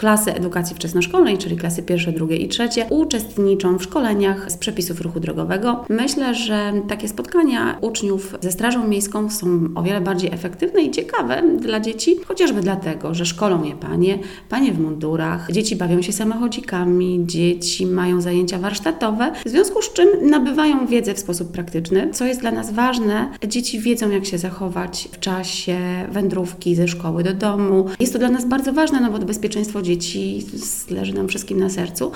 Klasy edukacji wczesnoszkolnej, czyli klasy pierwsze, drugie i trzecie, uczestniczą w szkoleniach z przepisów ruchu drogowego. Myślę, że takie spotkania uczniów ze Strażą Miejską są o wiele bardziej efektywne i ciekawe dla dzieci, chociażby dlatego, że szkolą je panie w mundurach, dzieci bawią się samochodzikami, dzieci mają zajęcia warsztatowe, w związku z czym nabywają wiedzę w sposób praktyczny, co jest dla nas ważne. Dzieci wiedzą, jak się zachować w czasie wędrówki ze szkoły do domu. Jest to dla nas bardzo ważne, no bo bezpieczeństwo dzieci leży nam wszystkim na sercu.